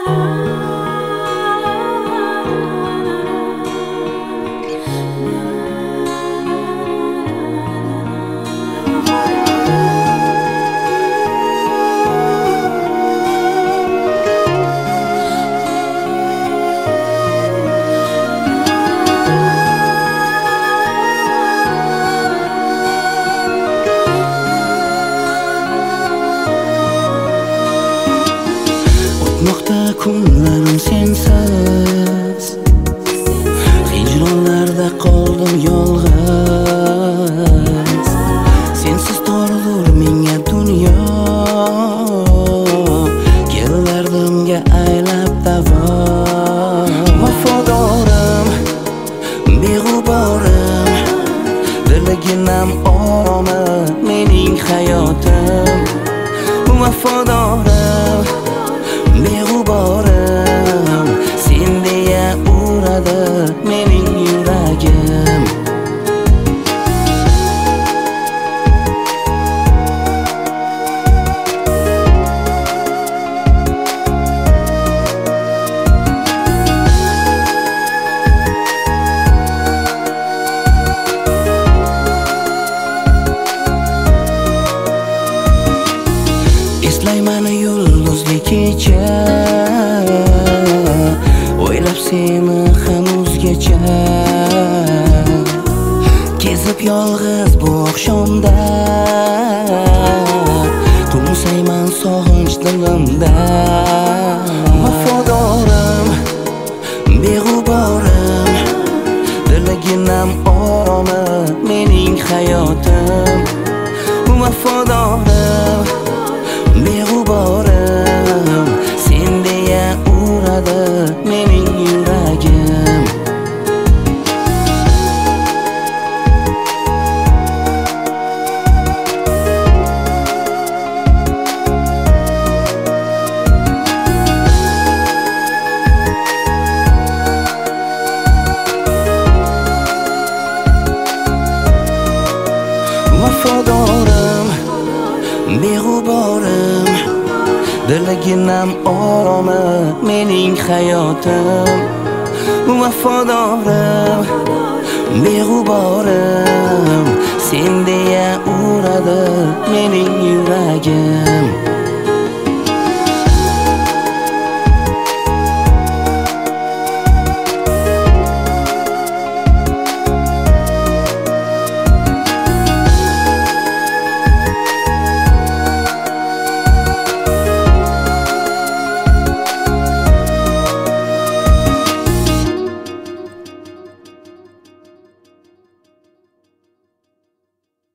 O'tmoqda kunlarim sensiz, hijronlarda qoldim yolg'iz. Sensiz tordir menga dunyo, kelardimga aylab davo. Vafodorim, beg'uborim, diliginam oromi mening hayotim. Vafodorim, beg'uborim, sen deya uradi mening yuragim. Eslayman yulduzli kecha, o'ylab seni hanuzgacha. Kezib yolg'iz bu oqshomda, qo'msayman sog'inch dilimda. Vafodorim, beg'uborim, diliginam oromi mening hayotim. Vafodorim, beg'uborim, sen deya uradi mening yuragim. Vafodorim, beg'uborim, diliginam oromi mening hayotim. Vafodorim, beg'uborim, sen deya uradi mening yuragim.